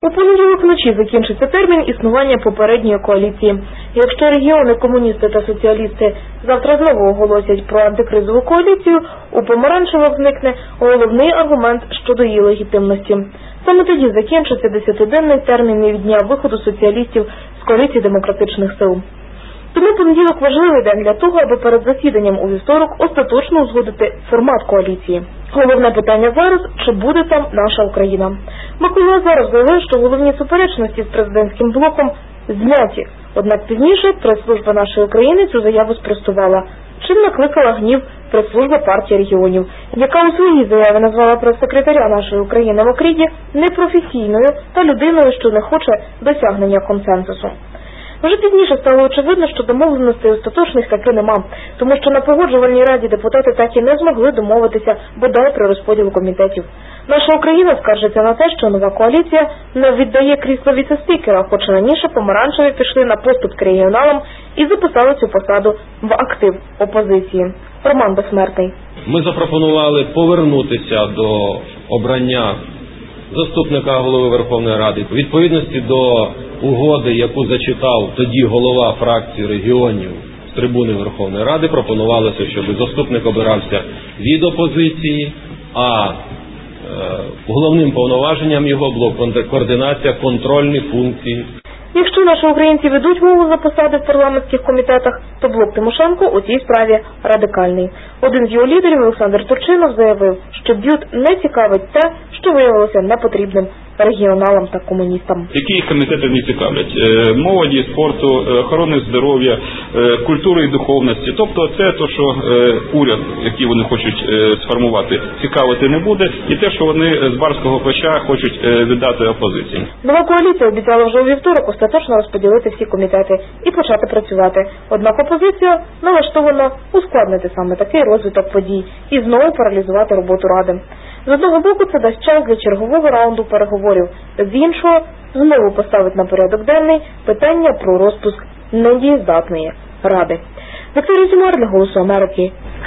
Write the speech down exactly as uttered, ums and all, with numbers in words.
У понеділок вночі закінчиться термін існування попередньої коаліції. Якщо регіони, комуністи та соціалісти завтра знову оголосять про антикризову коаліцію, у помаранчевих зникне головний аргумент щодо її легітимності. Саме тоді закінчиться десятиденний термін від дня виходу соціалістів з коаліції демократичних сил. Тому понеділок важливий день для того, аби перед засіданням у вівторок остаточно узгодити формат коаліції. Головне питання зараз – чи буде там наша Україна. Микола Азаров заявив, що головні суперечності з президентським блоком зняті. Однак пізніше прес-служба нашої України цю заяву спростувала, чим накликала гнів прес-служба партії регіонів, яка у своїй заяві назвала прес-секретаря нашої України Макріді непрофесійною та людиною, що не хоче досягнення консенсусу. Вже пізніше стало очевидно, що домовленостей остаточних таки нема, тому що на погоджувальній раді депутати так і не змогли домовитися бодай про розподіл комітетів. Наша Україна скаржиться на те, що нова коаліція не віддає крісло віце-спікера, хоча раніше помаранчеві пішли на поступки регіоналам і записали цю посаду в актив опозиції. Роман Безсмертний. Ми запропонували повернутися до обрання заступника голови Верховної Ради. У відповідності до угоди, яку зачитав тоді голова фракції регіонів з трибуни Верховної Ради, пропонувалося, щоб заступник обирався від опозиції, а е, головним повноваженням його було координація контрольних функцій. Якщо наші українці ведуть мову за посади в парламентських комітетах, то блок Тимошенко у цій справі радикальний. Один з його лідерів, Олександр Турчинов, заявив, що б'ют не цікавить те, що виявилося непотрібним регіоналам та комуністам. Які їх комітети не цікавлять? Молоді, спорту, охорони здоров'я, культури і духовності. Тобто це те, що уряд, який вони хочуть сформувати, цікавити не буде. І те, що вони з барського плеча хочуть віддати опозиції. Нова коаліція обіцяла вже у вівторок остаточно розподілити всі комітети і почати працювати. Однак опозиція налаштована ускладнити саме такий розвиток подій і знову паралізувати роботу Ради. З одного боку, це дасть час для чергового раунду переговорів, з іншого знову поставить на порядок денний питання про розпуск недієздатної Ради. Вікторія Зімар для «Голосу Америки».